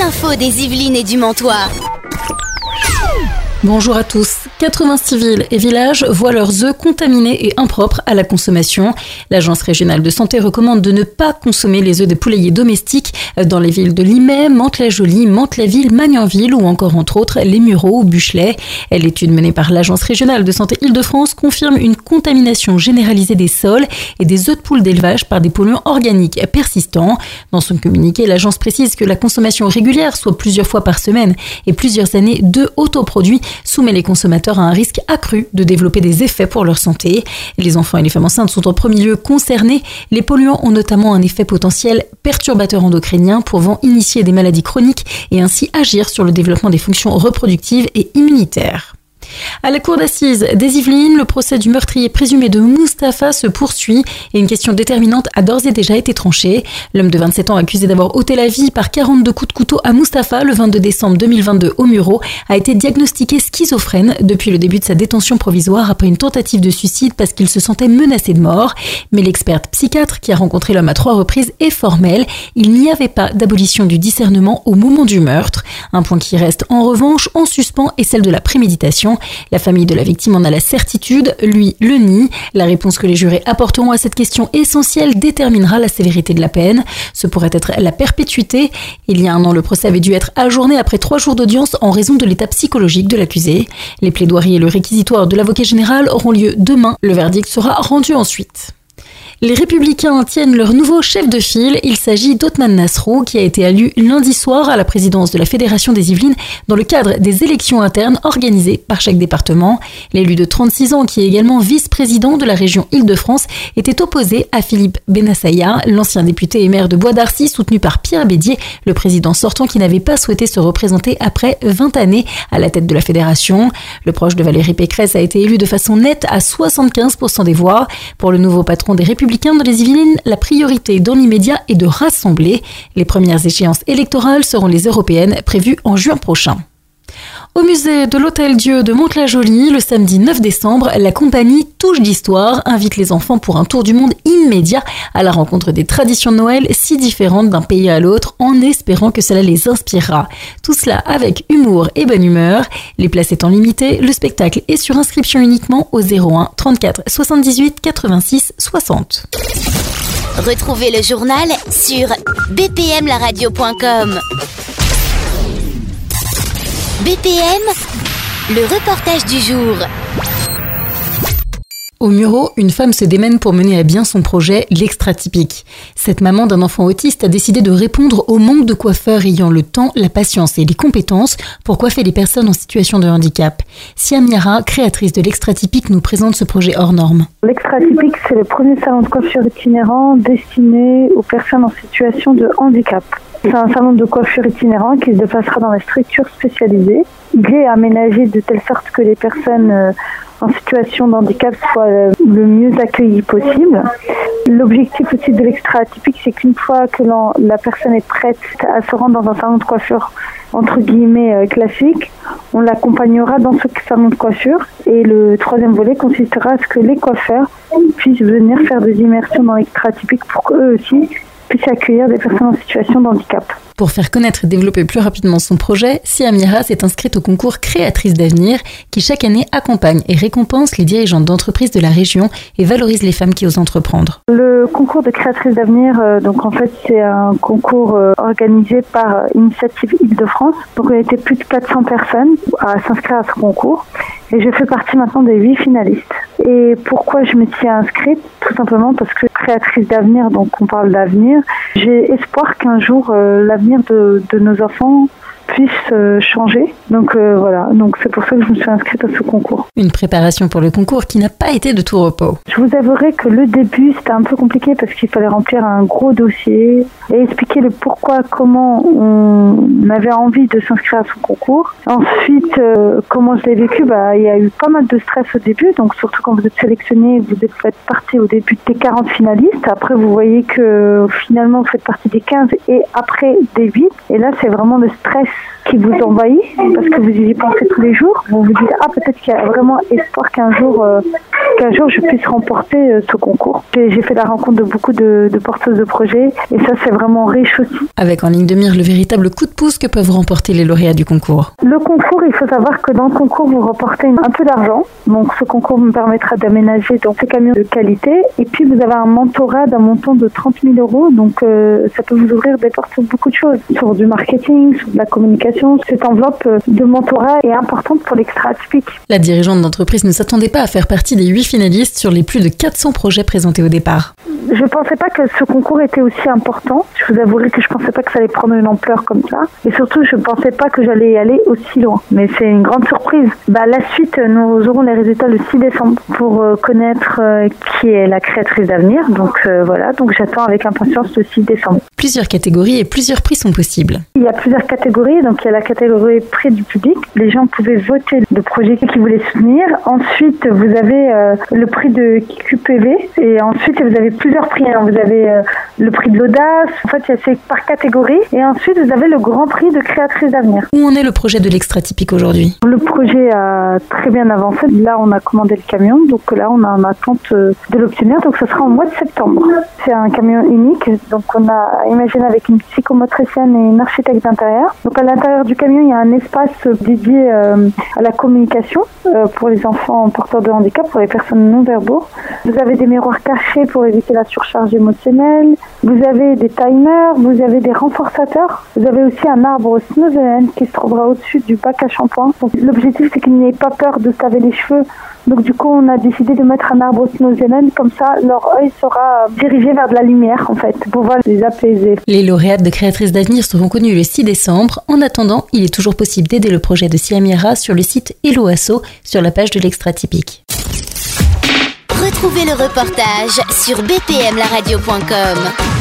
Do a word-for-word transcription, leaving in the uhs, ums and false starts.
l'info des Yvelines et du Mantois. Bonjour à tous. quatre-vingts villes et villages voient leurs œufs contaminés et impropres à la consommation. L'Agence régionale de santé recommande de ne pas consommer les œufs des poulaillers domestiques dans les villes de Limay, Mantes-la-Jolie, Mantes-la-Ville, Magnanville ou encore entre autres les Mureaux ou Buchelet. L'étude menée par l'Agence régionale de santé Île-de-France confirme une contamination généralisée des sols et des œufs de poules d'élevage par des polluants organiques persistants. Dans son communiqué, l'agence précise que la consommation régulière, soit plusieurs fois par semaine et plusieurs années d'œufs autoproduits, soumet les consommateurs à un risque accru de développer des effets pour leur santé. Les enfants et les femmes enceintes sont en premier lieu concernés. Les polluants ont notamment un effet potentiel perturbateur endocrinien pouvant initier des maladies chroniques et ainsi agir sur le développement des fonctions reproductives et immunitaires. À la cour d'assises des Yvelines, le procès du meurtrier présumé de Mustapha se poursuit et une question déterminante a d'ores et déjà été tranchée. L'homme de vingt-sept ans accusé d'avoir ôté la vie par quarante-deux coups de couteau à Mustapha le vingt-deux décembre deux mille vingt-deux au Mureaux a été diagnostiqué schizophrène depuis le début de sa détention provisoire après une tentative de suicide parce qu'il se sentait menacé de mort. Mais l'experte psychiatre qui a rencontré l'homme à trois reprises est formelle. Il n'y avait pas d'abolition du discernement au moment du meurtre. Un point qui reste en revanche en suspens est celle de la préméditation. La famille de la victime en a la certitude, lui le nie. La réponse que les jurés apporteront à cette question essentielle déterminera la sévérité de la peine. Ce pourrait être la perpétuité. Il y a un an, le procès avait dû être ajourné après trois jours d'audience en raison de l'état psychologique de l'accusé. Les plaidoiries et le réquisitoire de l'avocat général auront lieu demain. Le verdict sera rendu ensuite. Les Républicains tiennent leur nouveau chef de file. Il s'agit d'Othman Nasrou, qui a été élu lundi soir à la présidence de la Fédération des Yvelines dans le cadre des élections internes organisées par chaque département. L'élu de trente-six ans, qui est également vice-président de la région Île-de-France, était opposé à Philippe Benassaïa, l'ancien député et maire de Bois d'Arcy, soutenu par Pierre Bédier, le président sortant qui n'avait pas souhaité se représenter après vingt années à la tête de la fédération. Le proche de Valérie Pécresse a été élu de façon nette à soixante-quinze pour cent des voix. Pour le nouveau patron des Républicains dans les Yvelines, la priorité dans l'immédiat est de rassembler. Les premières échéances électorales seront les européennes prévues en juin prochain. Au musée de l'Hôtel-Dieu de Mantes-la-Jolie, le samedi neuf décembre, la compagnie Touche d'Histoire invite les enfants pour un tour du monde immédiat à la rencontre des traditions de Noël si différentes d'un pays à l'autre, en espérant que cela les inspirera. Tout cela avec humour et bonne humeur. Les places étant limitées, le spectacle est sur inscription uniquement au zéro un trente-quatre soixante-dix-huit quatre-vingt-six soixante. Retrouvez le journal sur b p m la radio point com. B P M, le reportage du jour. Au Mureaux, une femme se démène pour mener à bien son projet, l'extra-typique. Cette maman d'un enfant autiste a décidé de répondre au manque de coiffeurs ayant le temps, la patience et les compétences pour coiffer les personnes en situation de handicap. Siam Yara, créatrice de l'extra-typique, nous présente ce projet hors norme. L'extra-typique, c'est le premier salon de coiffure itinérant destiné aux personnes en situation de handicap. C'est un salon de coiffure itinérant qui se déplacera dans les structures spécialisées. Il est aménagé de telle sorte que les personnes euh, en situation de handicap soient euh, le mieux accueillies possible. L'objectif aussi de l'extra-atypique, c'est qu'une fois que la personne est prête à se rendre dans un salon de coiffure entre guillemets euh, classique, on l'accompagnera dans ce salon de coiffure. Et le troisième volet consistera à ce que les coiffeurs puissent venir faire des immersions dans l'extra-atypique pour qu'eux aussi puissent accueillir des personnes en situation de handicap. Pour faire connaître et développer plus rapidement son projet, Siam Yara s'est inscrite au concours Créatrice d'avenir qui chaque année accompagne et récompense les dirigeantes d'entreprises de la région et valorise les femmes qui osent entreprendre. Le concours de Créatrice d'avenir, euh, donc en fait c'est un concours euh, organisé par euh, Initiative Île-de-France. Donc on était plus de quatre cents personnes à s'inscrire à ce concours et je fais partie maintenant des huit finalistes. Et pourquoi je me suis inscrite? Tout simplement parce que créatrice d'avenir, donc on parle d'avenir, j'ai espoir qu'un jour euh, l'avenir de, de nos enfants puisse euh, changer. Donc euh, voilà, donc c'est pour ça que je me suis inscrite à ce concours. Une préparation pour le concours qui n'a pas été de tout repos. Je vous avouerai que le début c'était un peu compliqué parce qu'il fallait remplir un gros dossier et expliquer le pourquoi, comment on avait envie de s'inscrire à ce concours. Ensuite, euh, comment je l'ai vécu, bah il y a eu pas mal de stress au début, donc surtout quand vous êtes sélectionné, vous faites partie au début des quarante finalistes. Après vous voyez que finalement vous faites partie des quinze et après des huit. Et là c'est vraiment le stress qui vous envahit parce que vous y pensez tous les jours. Vous vous dites ah peut-être qu'il y a vraiment espoir qu'un jour euh, qu'un jour je puisse remporter euh, ce concours. J'ai, j'ai fait la rencontre de beaucoup de, de porteuses de projets et ça c'est vraiment riche aussi. Avec en ligne de mire le véritable coup de pouce que peuvent remporter les lauréats du concours. Le concours, il faut savoir que dans le concours vous remportez un peu d'argent. Donc ce concours me permettra d'aménager donc ces camions de qualité et puis vous avez un mentorat d'un montant de trente mille euros. Donc euh, ça peut vous ouvrir des portes sur beaucoup de choses, sur du marketing, sur de la communication. Cette enveloppe de mentorat est importante pour l'extra-atypique. La dirigeante d'entreprise ne s'attendait pas à faire partie des huit finalistes sur les plus de quatre cents projets présentés au départ. Je ne pensais pas que ce concours était aussi important. Je vous avouerai que je ne pensais pas que ça allait prendre une ampleur comme ça. Et surtout, je ne pensais pas que j'allais aller aussi loin. Mais c'est une grande surprise. Bah, la suite, nous aurons les résultats le six décembre pour euh, connaître euh, qui est la créatrice d'avenir. Donc euh, voilà, donc j'attends avec impatience le six décembre. Plusieurs catégories et plusieurs prix sont possibles. Il y a plusieurs catégories. Donc il y a la catégorie prix du public. Les gens pouvaient voter le projet qu'ils voulaient soutenir. Ensuite, vous avez euh, le prix de Q P V. Et ensuite, vous avez plusieurs prix. Hein. Vous avez euh, le prix de l'audace. En fait, c'est par catégorie. Et ensuite, vous avez le grand prix de créatrice d'avenir. Où en est le projet de l'extra-typique aujourd'hui ? Le projet a très bien avancé. Là, on a commandé le camion. Donc là, on est en attente de l'obtenir. Donc ce sera en mois de septembre. C'est un camion unique. Donc on a imaginé avec une psychomotricienne et une architecte d'intérieur. Donc à l'intérieur du camion, il y a un espace dédié euh, à la communication euh, pour les enfants porteurs de handicap, pour les personnes non verbaux. Vous avez des miroirs cachés pour éviter la surcharge émotionnelle. Vous avez des timers, vous avez des renforçateurs. Vous avez aussi un arbre Snowzen qui se trouvera au-dessus du bac à shampoing. Donc, l'objectif, c'est qu'ils n'aient pas peur de se laver les cheveux. Donc du coup, on a décidé de mettre un arbre Snowzen, comme ça, leur œil sera dirigé vers de la lumière, en fait, pour pouvoir les apaiser. Les lauréates de Créatrices d'avenir seront connues le six décembre. En attendant, il est toujours possible d'aider le projet de Siamira sur le site Hello Asso, sur la page de l'extra-typique. Retrouvez le reportage sur b p m la radio point com.